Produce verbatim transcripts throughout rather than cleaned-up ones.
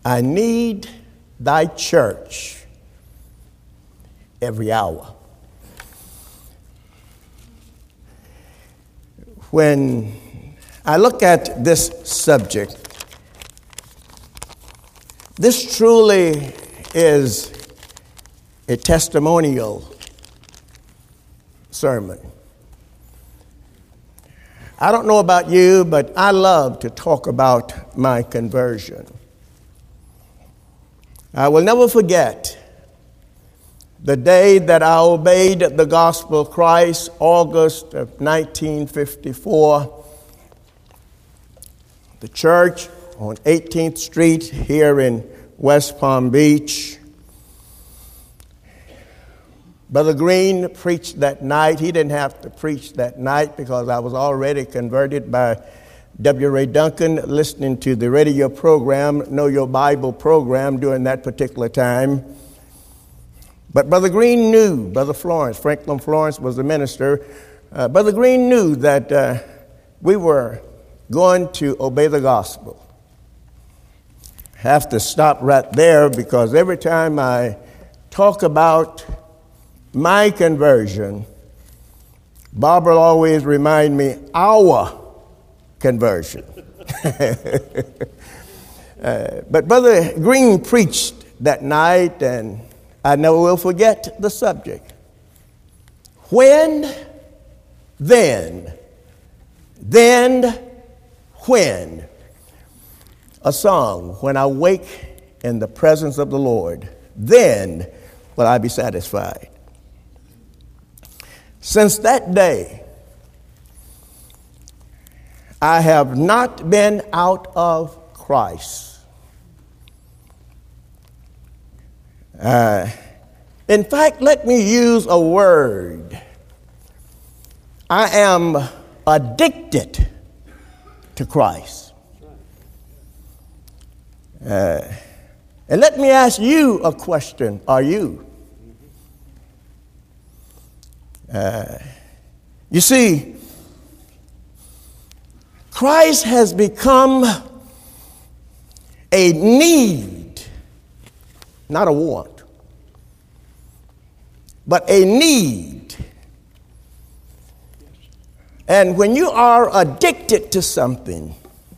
I need thy church every hour. When I look at this subject, this truly is a testimonial sermon. I don't know about you, but I love to talk about my conversion. I will never forget the day that I obeyed the gospel of Christ, August of nineteen fifty-four. The church on eighteenth Street here in West Palm Beach. Brother Green preached that night. He didn't have to preach that night because I was already converted by W. Ray Duncan, listening to the radio program, Know Your Bible program during that particular time. But Brother Green knew, Brother Florence, Franklin Florence was the minister. Uh, Brother Green knew that uh, we were going to obey the gospel. I have to stop right there because every time I talk about my conversion, Barbara always remind me our conversion. uh, but Brother Green preached that night, and I never will forget the subject. When, then, then, when. A song, when I wake in the presence of the Lord, then will I be satisfied. Since that day, I have not been out of Christ. Uh, in fact, let me use a word. I am addicted to Christ. Uh, and let me ask you a question. Are you? Uh, you see, Christ has become a need, not a want, but a need. And when you are addicted to something,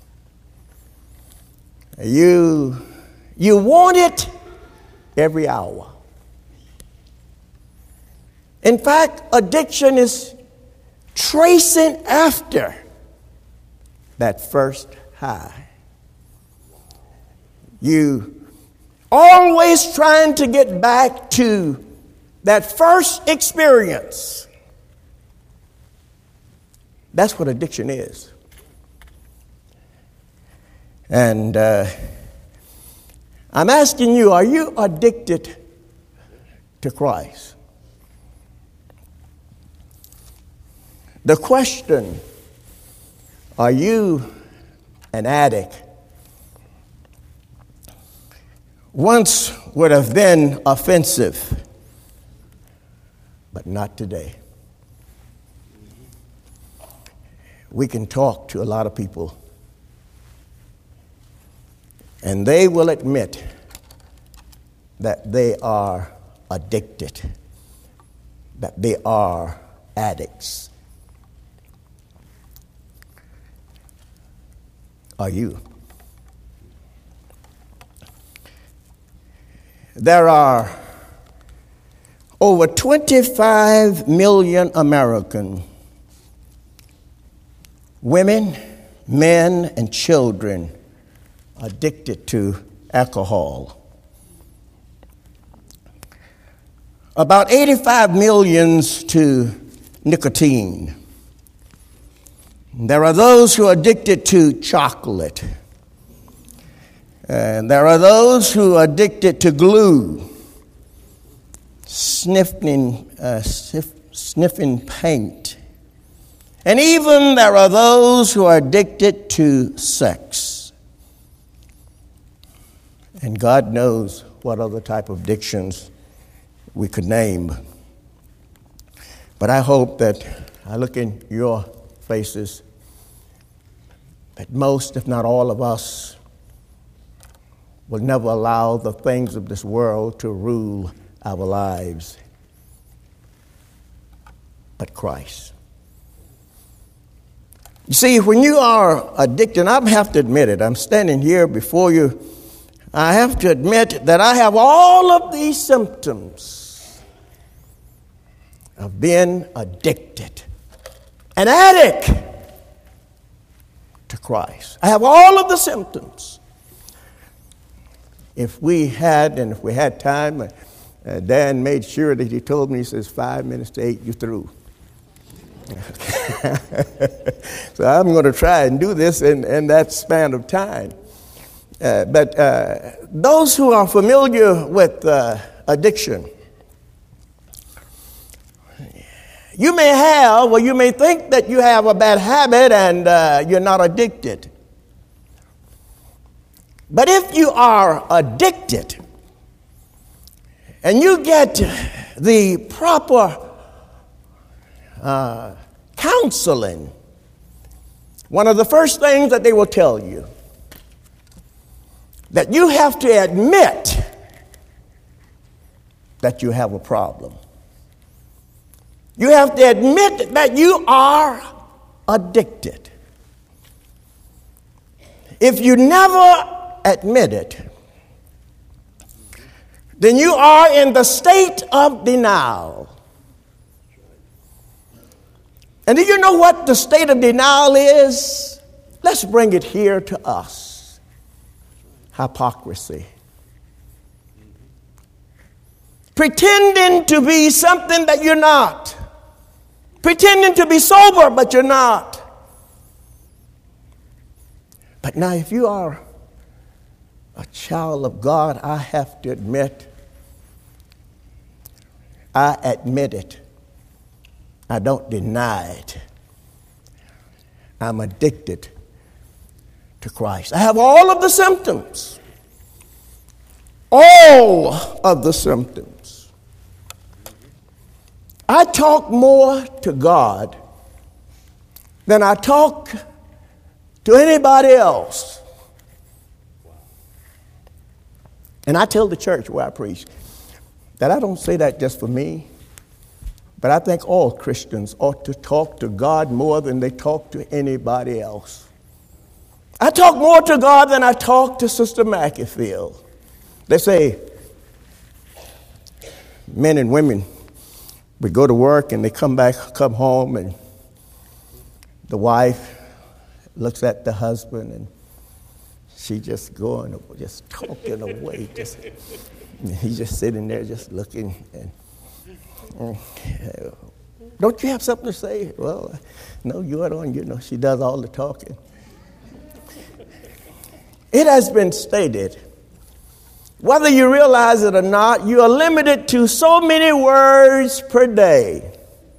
you, you want it every hour. In fact, addiction is tracing after that first high. You always trying to get back to that first experience. That's what addiction is. And uh, I'm asking you, are you addicted to Christ? The question, are you an addict, once would have been offensive, but not today. We can talk to a lot of people, and they will admit that they are addicted, that they are addicts. Are you? There are over twenty-five million American women, men, and children addicted to alcohol. About eighty-five million to nicotine. There are those who are addicted to chocolate. And there are those who are addicted to glue, sniffing, uh, sniff, sniffing paint. And even there are those who are addicted to sex. And God knows what other type of addictions we could name. But I hope that I look in your faces that most, if not all of us, will never allow the things of this world to rule our lives, but Christ. You see, when you are addicted, I have to admit it, I'm standing here before you, I have to admit that I have all of these symptoms of being addicted, an addict to Christ. I have all of the symptoms. If we had, and if we had time, uh, Dan made sure that he told me, he says, five minutes to eight, you're through. So I'm going to try and do this in, in that span of time. Uh, but uh, those who are familiar with uh, addiction, you may have, or you may think that you have a bad habit and uh, you're not addicted. But if you are addicted and you get the proper uh, counseling, one of the first things that they will tell you, that you have to admit that you have a problem. You have to admit that you are addicted. If you never admit it, then you are in the state of denial. And do you know what the state of denial is? Let's bring it here to us. Hypocrisy. Pretending to be something that you're not. Pretending to be sober, but you're not. But now, if you are a child of God, I have to admit, I admit it. I don't deny it. I'm addicted to Christ. I have all of the symptoms. All of the symptoms. I talk more to God than I talk to anybody else. And I tell the church where I preach that I don't say that just for me, but I think all Christians ought to talk to God more than they talk to anybody else. I talk more to God than I talk to Sister McAfee. They say men and women would go to work and they come back, come home, and the wife looks at the husband and she just going, just talking away. Just, he's just sitting there just looking. And, uh, don't you have something to say? Well, no, you're on, you know, she does all the talking. It has been stated, whether you realize it or not, you are limited to so many words per day.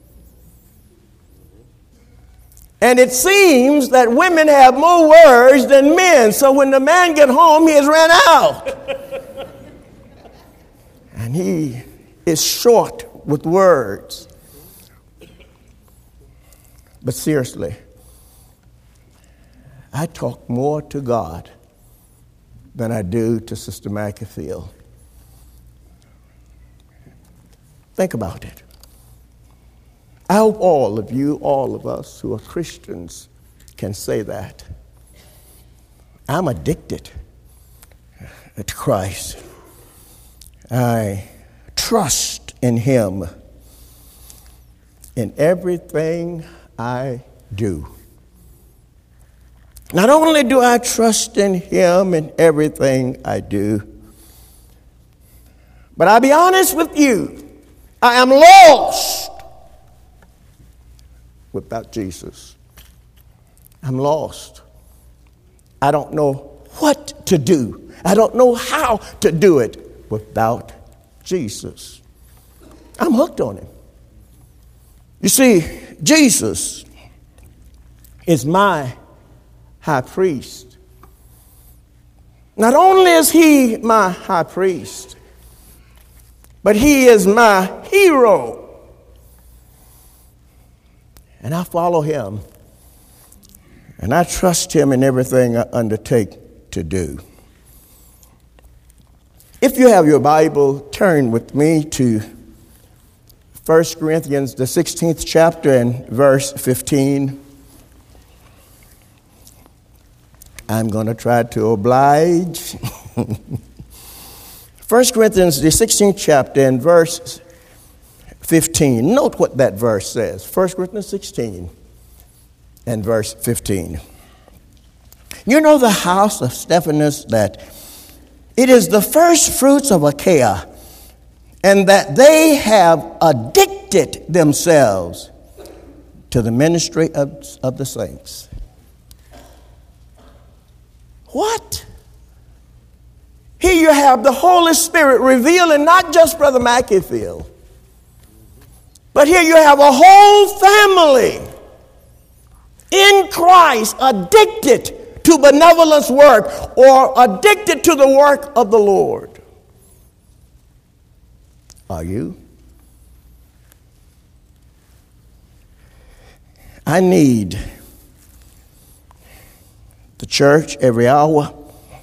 And it seems that women have more words than men. So when the man gets home, he has ran out. And he is short with words. But seriously, I talk more to God than I do to Sister McAfee. Think about it. I hope all of you, all of us who are Christians can say that. I'm addicted to Christ. I trust in Him in everything I do. Not only do I trust in Him in everything I do, but I'll be honest with you, I am lost without Jesus. I'm lost. I don't know what to do. I don't know how to do it without Jesus. I'm hooked on Him. You see, Jesus is my high priest. Not only is He my high priest, but He is my hero. And I follow Him. And I trust Him in everything I undertake to do. If you have your Bible, turn with me to First Corinthians, the sixteenth chapter and verse fifteen. I'm going to try to oblige. First Corinthians, the sixteenth chapter and verse fifteen. Note what that verse says. First Corinthians sixteen and verse fifteen. You know the house of Stephanus, that it is the first fruits of Achaia, and that they have addicted themselves to the ministry of, of the saints. What? Here you have the Holy Spirit revealing not just Brother Mackeyfield, but here you have a whole family in Christ addicted to benevolence work or addicted to the work of the Lord. Are you? I need the church every hour,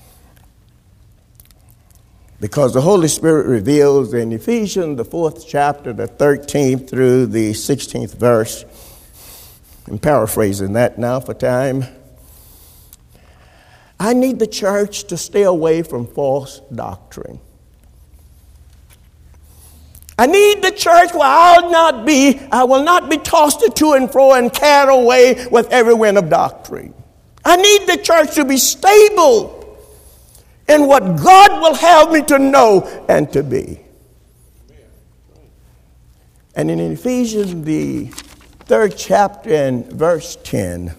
because the Holy Spirit reveals in Ephesians, the fourth chapter, the thirteenth through the sixteenth verse. I'm paraphrasing that now for time. I need the church to stay away from false doctrine. I need the church where I'll not be, I will not be tossed to and fro and carried away with every wind of doctrine. I need the church to be stable in what God will have me to know and to be. And in Ephesians, the third chapter and verse ten,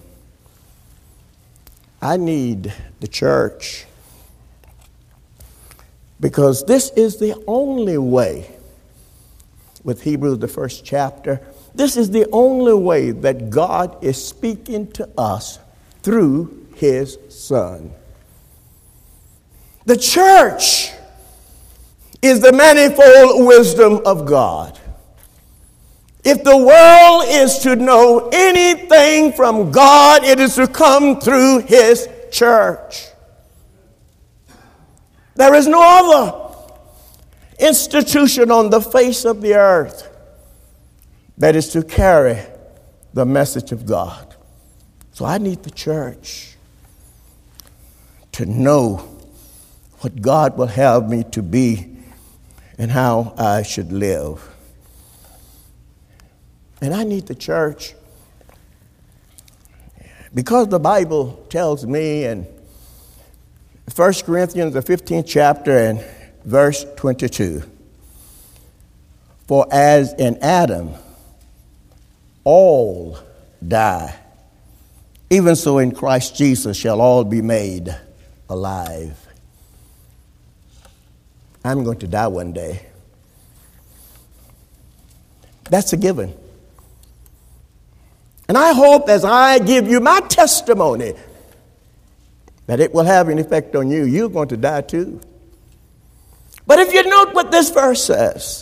I need the church, because this is the only way, with Hebrews, the first chapter, this is the only way that God is speaking to us through his Son. The church is the manifold wisdom of God. If the world is to know anything from God, it is to come through his church. There is no other institution on the face of the earth that is to carry the message of God. So I need the church to know what God will have me to be and how I should live. And I need the church because the Bible tells me in First Corinthians, the fifteenth chapter and verse twenty-two, for as in Adam all die, even so in Christ Jesus shall all be made alive. I'm going to die one day. That's a given. And I hope as I give you my testimony that it will have an effect on you. You're going to die too. But if you note what this verse says,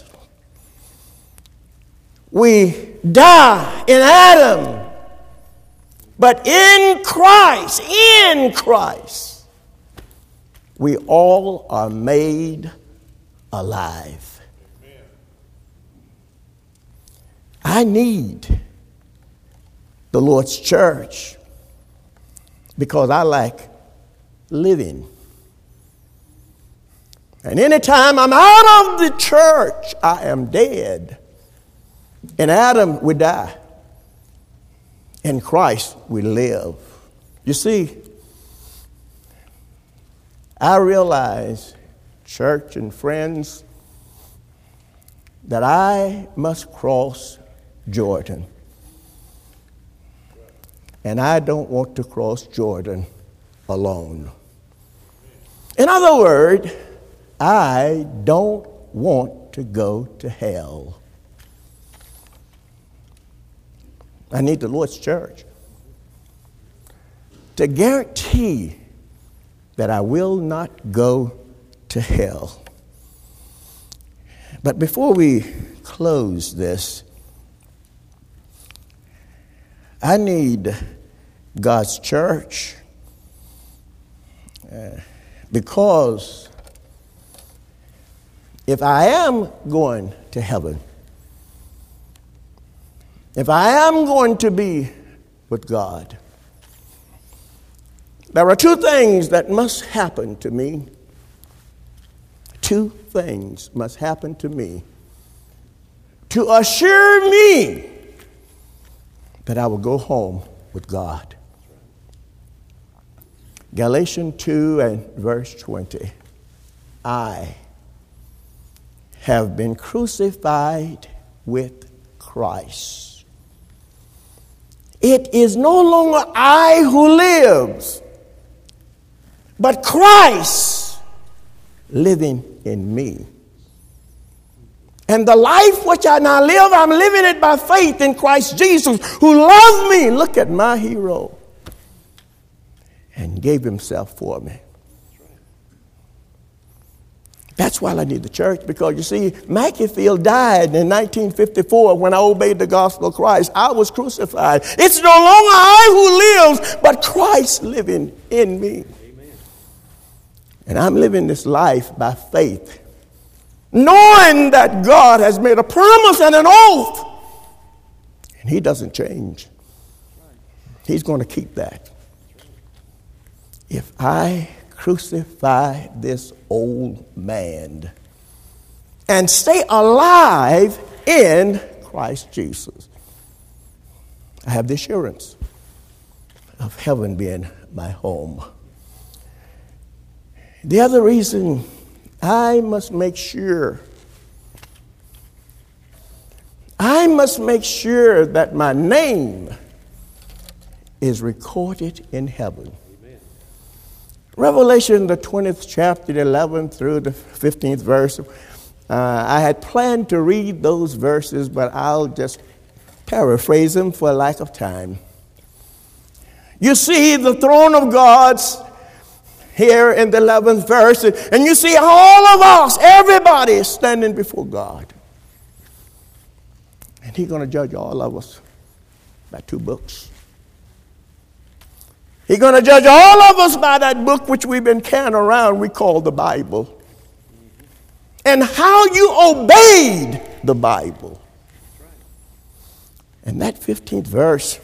we die in Adam, but in Christ, in Christ, we all are made alive. Amen. I need the Lord's church because I like living. And anytime I'm out of the church, I am dead. In Adam, we die. In Christ, we live. You see, I realize, church and friends, that I must cross Jordan. And I don't want to cross Jordan alone. In other words, I don't want to go to hell. I need the Lord's church to guarantee that I will not go to hell. But before we close this, I need God's church uh, because if I am going to heaven, if I am going to be with God, there are two things that must happen to me. Two things must happen to me to assure me that I will go home with God. Galatians two and verse twenty. I have been crucified with Christ. It is no longer I who lives, but Christ living in me. And the life which I now live, I'm living it by faith in Christ Jesus, who loved me. Look at my hero. And gave himself for me. That's why I need the church, because you see, Macclesfield died in nineteen fifty-four when I obeyed the gospel of Christ. I was crucified. It's no longer I who lives, but Christ living in me. Amen. And I'm living this life by faith, knowing that God has made a promise and an oath, and he doesn't change. He's going to keep that. If I crucify this old man and stay alive in Christ Jesus, I have the assurance of heaven being my home. The other reason, I must make sure, I must make sure that my name is recorded in heaven. Revelation, the twentieth chapter, the eleventh through the fifteenth verse. Uh, I had planned to read those verses, but I'll just paraphrase them for lack of time. You see the throne of God's here in the eleventh verse, and you see all of us, everybody is standing before God. And he's going to judge all of us by two books. He's going to judge all of us by that book which we've been carrying around, we call the Bible. And how you obeyed the Bible. And that fifteenth verse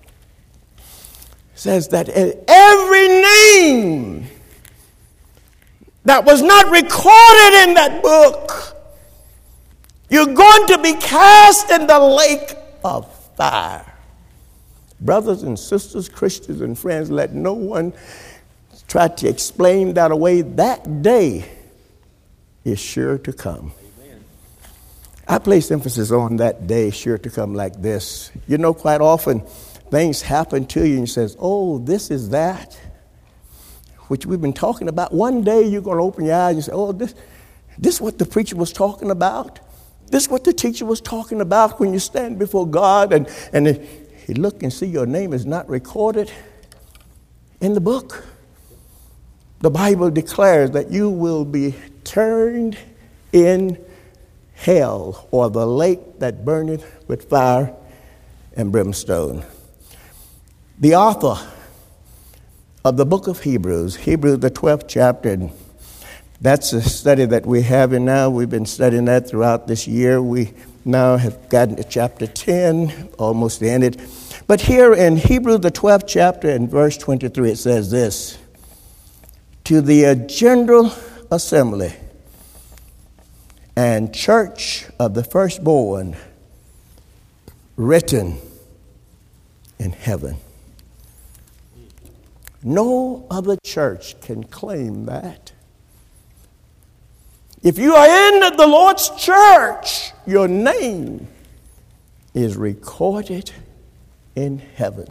says that every name that was not recorded in that book, you're going to be cast in the lake of fire. Brothers and sisters, Christians and friends, let no one try to explain that away. That day is sure to come. Amen. I place emphasis on that day sure to come like this. You know, quite often things happen to you and you says, oh, this is that, which we've been talking about. One day you're going to open your eyes and say, oh, this, this is what the preacher was talking about. This is what the teacher was talking about when you stand before God and, and it, you look and see your name is not recorded in the book. The Bible declares that you will be turned in hell, or the lake that burneth with fire and brimstone. The author of the book of Hebrews, Hebrews the twelfth chapter, and that's a study that we're having now. We've been studying that throughout this year. We now have gotten to chapter ten, almost ended. But here in Hebrews, the twelfth chapter, and verse twenty-three, it says this: to the general assembly and church of the firstborn written in heaven. No other church can claim that. If you are in the Lord's church, your name is recorded in heaven.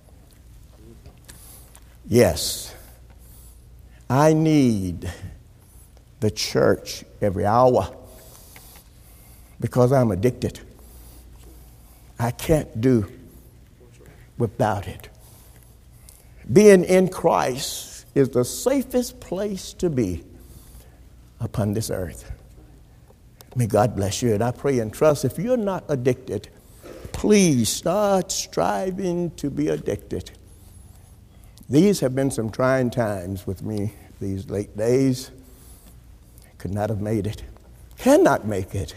Yes, I need the church every hour because I'm addicted. I can't do without it. Being in Christ is the safest place to be upon this earth. May God bless you. And I pray and trust, if you're not addicted, please start striving to be addicted. These have been some trying times with me these late days. Could not have made it. cannot make it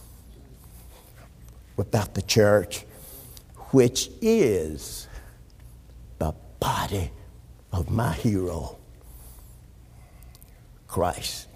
without the church, which is the body of my hero, Christ.